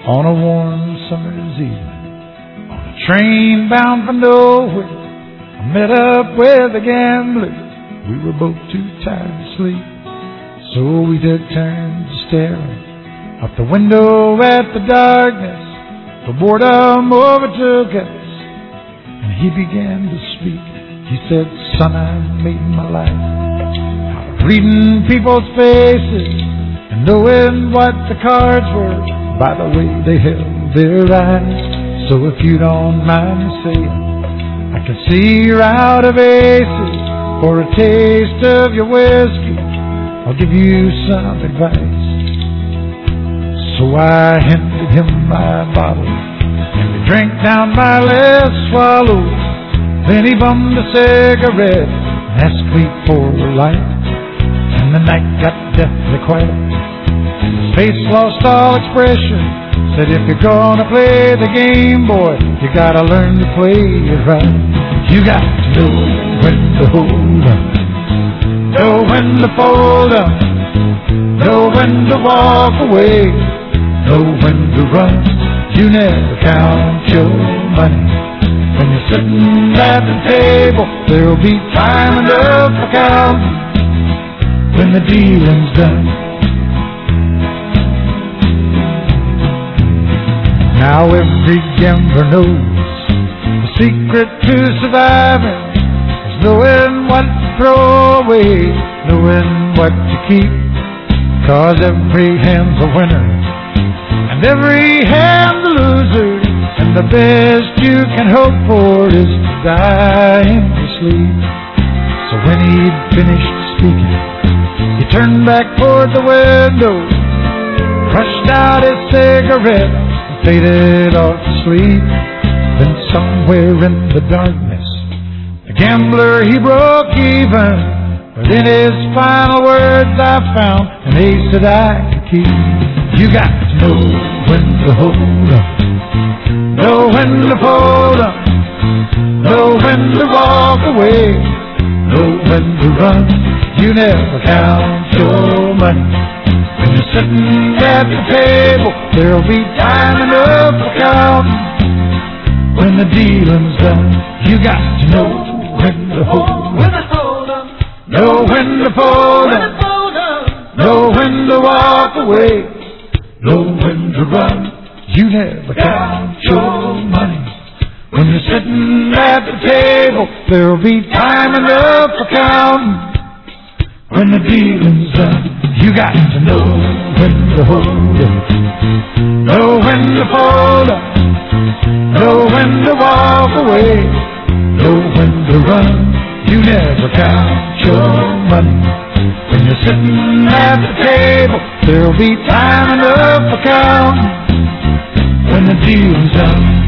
on a warm summer's evening, on a train bound for nowhere, I met up with a gambler. We were both too tired to sleep, so we took turns staring out the window at the darkness. The boredom overtook us, and he began to speak. He said, "Son, I made my life out of reading people's faces and knowing what the cards were by the way they held their eyes. So if you don't mind me saying, I can see you're out of aces. For a taste of your whiskey, I'll give you some advice." So I handed him my bottle, and he drank down my last swallow. Then he bummed a cigarette and asked me for a light. And the night got deathly quiet. His face lost all expression. Said, "If you're gonna play the game, boy, you gotta learn to play it right. You got to know when to hold up, know when to fold up, know when to walk away, know when to run. You never count your money. When you're sitting at the table, there'll be time enough for counting when the dealing's done." Now every gambler knows the secret to surviving is knowing what to throw away, knowing what to keep. 'Cause every hand's a winner and every hand's a loser, and the best you can hope for is to die in your sleep. So when he'd finished speaking, he turned back toward the window, crushed out his cigarette, faded off to sleep. Then somewhere in the darkness, the gambler, he broke even. But in his final words I found an ace that I could keep. You got to know when to hold up, know when to fold up, know when to walk away, know when to run. You never count your money. When you're sitting at the table, there'll be time enough for counting when the dealing's done. You got to know when to hold up, know when to fold up, know when to walk away, know when to run. You never count your money. When you're sitting at the table, there'll be time enough for counting when the dealing's done. You got to know when to hold up, know when to fold up, know when to walk away, know when to run. You never count your money. When you're sitting at the table, there'll be time enough for counting when the deal's done.